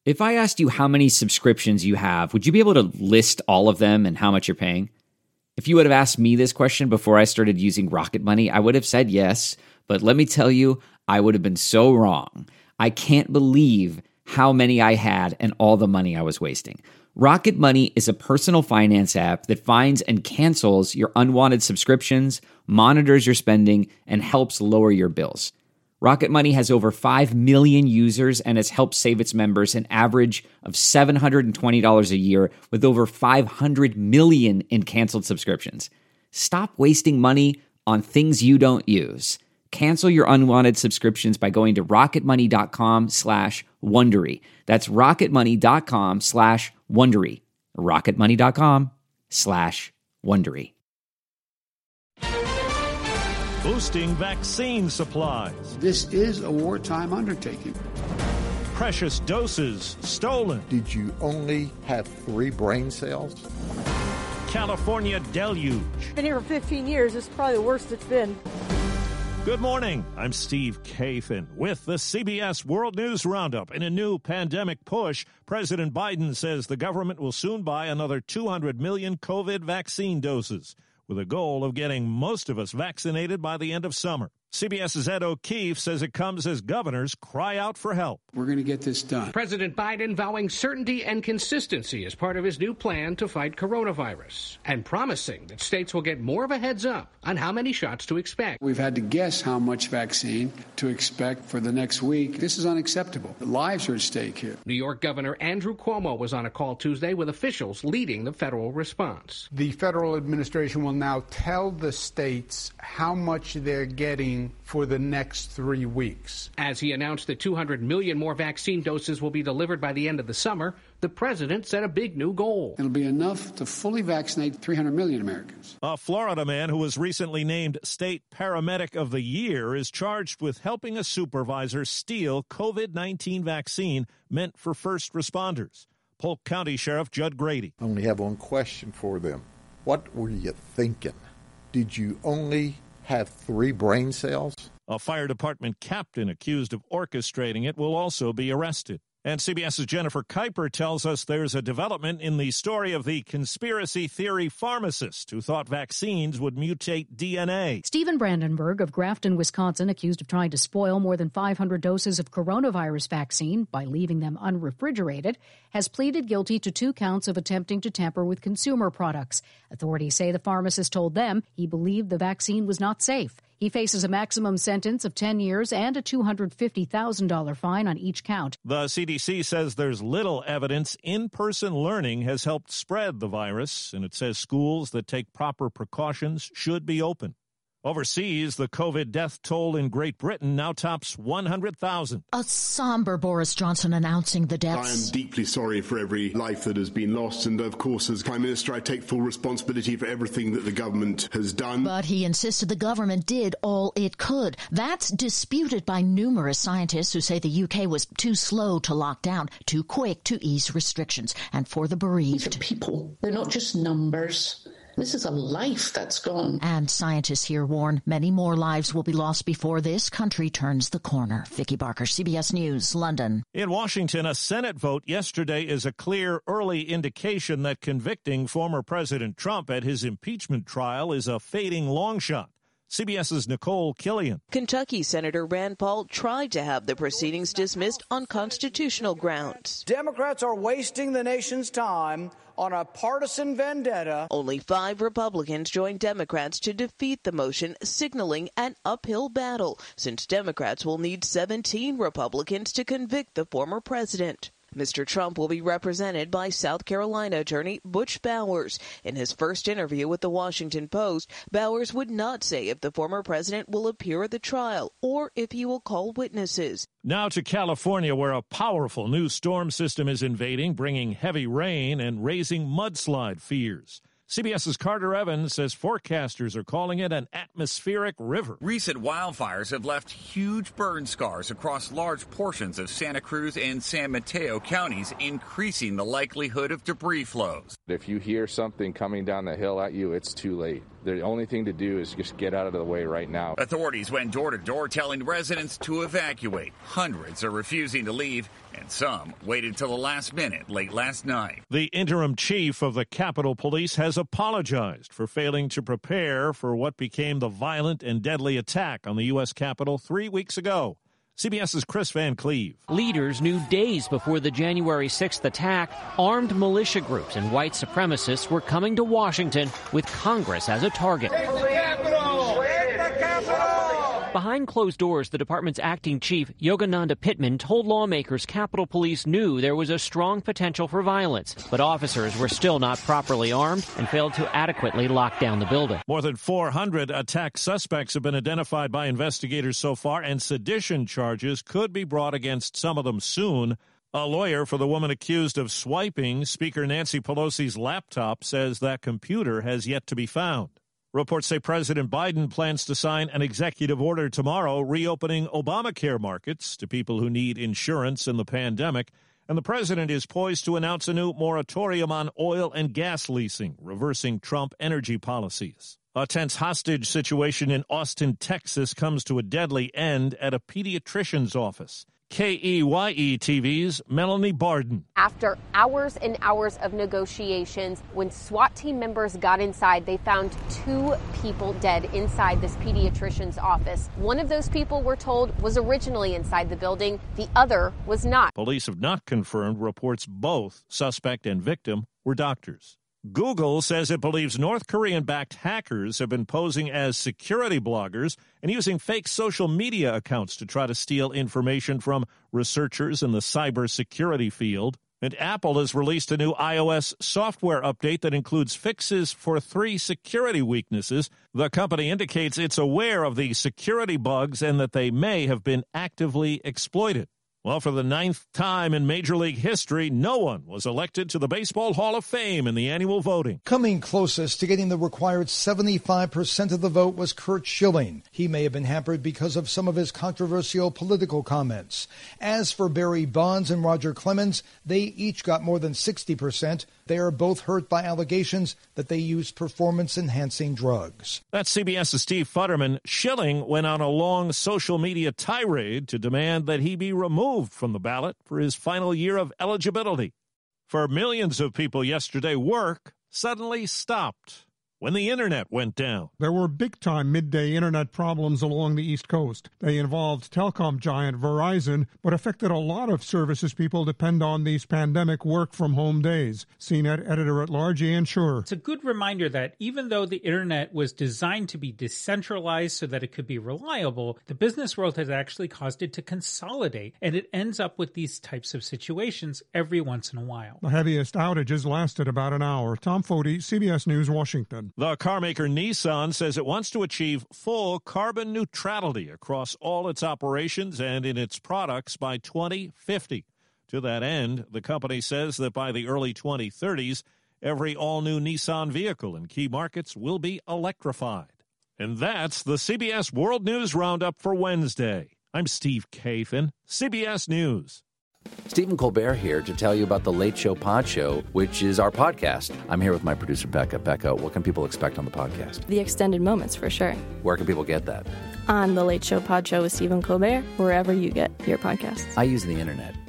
If I asked you how many subscriptions you have, would you be able to list all of them and how much you're paying? If you would have asked me this question before I started using Rocket Money, I would have said yes, but let me tell you, I would have been so wrong. I can't believe how many I had and all the money I was wasting. Rocket Money is a personal finance app that finds and cancels your unwanted subscriptions, monitors your spending, and helps lower your bills. Rocket Money has over 5 million users and has helped save its members an average of $720 a year with over 500 million in canceled subscriptions. Stop wasting money on things you don't use. Cancel your unwanted subscriptions by going to rocketmoney.com/Wondery. That's rocketmoney.com/Wondery. rocketmoney.com/Wondery. Boosting vaccine supplies. This is a wartime undertaking. Precious doses stolen. Did you only have 3 brain cells? California deluge. Been here for 15 years. It's probably the worst it's been. Good morning. I'm Steve Kathan with the CBS World News Roundup. In a new pandemic push, President Biden says the government will soon buy another 200 million COVID vaccine doses, with a goal of getting most of us vaccinated by the end of summer. CBS's Ed O'Keefe says it comes as governors cry out for help. We're going to get this done. President Biden vowing certainty and consistency as part of his new plan to fight coronavirus, and promising that states will get more of a heads up on how many shots to expect. We've had to guess how much vaccine to expect for the next week. This is unacceptable. The lives are at stake here. New York Governor Andrew Cuomo was on a call Tuesday with officials leading the federal response. The federal administration will now tell the states how much they're getting for the next 3 weeks. As he announced that 200 million more vaccine doses will be delivered by the end of the summer, the president set a big new goal. It'll be enough to fully vaccinate 300 million Americans. A Florida man who was recently named State Paramedic of the Year is charged with helping a supervisor steal COVID-19 vaccine meant for first responders. Polk County Sheriff Judd Grady. I only have one question for them. What were you thinking? Did you only have 3 brain cells? A fire department captain accused of orchestrating it will also be arrested. And CBS's Jennifer Kuiper tells us there's a development in the story of the conspiracy theory pharmacist who thought vaccines would mutate DNA. Stephen Brandenburg of Grafton, Wisconsin, accused of trying to spoil more than 500 doses of coronavirus vaccine by leaving them unrefrigerated, has pleaded guilty to 2 counts of attempting to tamper with consumer products. Authorities say the pharmacist told them he believed the vaccine was not safe. He faces a maximum sentence of 10 years and a $250,000 fine on each count. The CDC says there's little evidence in-person learning has helped spread the virus, and it says schools that take proper precautions should be open. Overseas, the COVID death toll in Great Britain now tops 100,000. A somber Boris Johnson announcing the deaths. I am deeply sorry for every life that has been lost, and of course, as Prime Minister, I take full responsibility for everything that the government has done. But he insisted the government did all it could. That's disputed by numerous scientists who say the UK was too slow to lock down, too quick to ease restrictions. And for the bereaved. These are people. They're not just numbers. This is a life that's gone. And scientists here warn many more lives will be lost before this country turns the corner. Vicky Barker, CBS News, London. In Washington, a Senate vote yesterday is a clear early indication that convicting former President Trump at his impeachment trial is a fading long shot. CBS's Nicole Killian. Kentucky Senator Rand Paul tried to have the proceedings dismissed on constitutional grounds. Democrats are wasting the nation's time on a partisan vendetta. Only 5 Republicans joined Democrats to defeat the motion, signaling an uphill battle, since Democrats will need 17 Republicans to convict the former president. Mr. Trump will be represented by South Carolina attorney Butch Bowers. In his first interview with the Washington Post, Bowers would not say if the former president will appear at the trial or if he will call witnesses. Now to California, where a powerful new storm system is invading, bringing heavy rain and raising mudslide fears. CBS's Carter Evans says forecasters are calling it an atmospheric river. Recent wildfires have left huge burn scars across large portions of Santa Cruz and San Mateo counties, increasing the likelihood of debris flows. If you hear something coming down the hill at you, it's too late. The only thing to do is just get out of the way right now. Authorities went door to door telling residents to evacuate. Hundreds are refusing to leave, and some waited till the last minute late last night. The interim chief of the Capitol Police has apologized for failing to prepare for what became the violent and deadly attack on the U.S. Capitol 3 weeks ago. CBS's Chris Van Cleve. Leaders knew days before the January 6th attack, armed militia groups and white supremacists were coming to Washington with Congress as a target. Behind closed doors, the department's acting chief, Yogananda Pittman, told lawmakers Capitol Police knew there was a strong potential for violence, but officers were still not properly armed and failed to adequately lock down the building. More than 400 attack suspects have been identified by investigators so far, and sedition charges could be brought against some of them soon. A lawyer for the woman accused of swiping Speaker Nancy Pelosi's laptop says that computer has yet to be found. Reports say President Biden plans to sign an executive order tomorrow reopening Obamacare markets to people who need insurance in the pandemic. And the president is poised to announce a new moratorium on oil and gas leasing, reversing Trump energy policies. A tense hostage situation in Austin, Texas comes to a deadly end at a pediatrician's office. KEYE TV's Melanie Barden. After hours and hours of negotiations, when SWAT team members got inside, they found 2 people dead inside this pediatrician's office. One of those people, we're told, was originally inside the building. The other was not. Police have not confirmed reports both suspect and victim were doctors. Google says it believes North Korean-backed hackers have been posing as security bloggers and using fake social media accounts to try to steal information from researchers in the cybersecurity field. And Apple has released a new iOS software update that includes fixes for 3 security weaknesses. The company indicates it's aware of the security bugs and that they may have been actively exploited. Well, for the 9th time in Major League history, no one was elected to the Baseball Hall of Fame in the annual voting. Coming closest to getting the required 75% of the vote was Curt Schilling. He may have been hampered because of some of his controversial political comments. As for Barry Bonds and Roger Clemens, they each got more than 60%. They are both hurt by allegations that they used performance-enhancing drugs. That's CBS's Steve Futterman. Schilling went on a long social media tirade to demand that he be removed from the ballot for his final year of eligibility. For millions of people yesterday, work suddenly stopped when the internet went down. There were big-time midday internet problems along the East Coast. They involved telecom giant Verizon, but affected a lot of services people depend on these pandemic work-from-home days. CNET editor-at-large Ian Shure. It's a good reminder that even though the internet was designed to be decentralized so that it could be reliable, the business world has actually caused it to consolidate, and it ends up with these types of situations every once in a while. The heaviest outages lasted about an hour. Tom Foti, CBS News, Washington. The carmaker Nissan says it wants to achieve full carbon neutrality across all its operations and in its products by 2050. To that end, the company says that by the early 2030s, every all-new Nissan vehicle in key markets will be electrified. And that's the CBS World News Roundup for Wednesday. I'm Steve Kathan, CBS News. Stephen Colbert here to tell you about The Late Show Pod Show, which is our podcast. I'm here with my producer, Becca. Becca, what can people expect on the podcast? The extended moments, for sure. Where can people get that? On The Late Show Pod Show with Stephen Colbert, wherever you get your podcasts. I use the internet.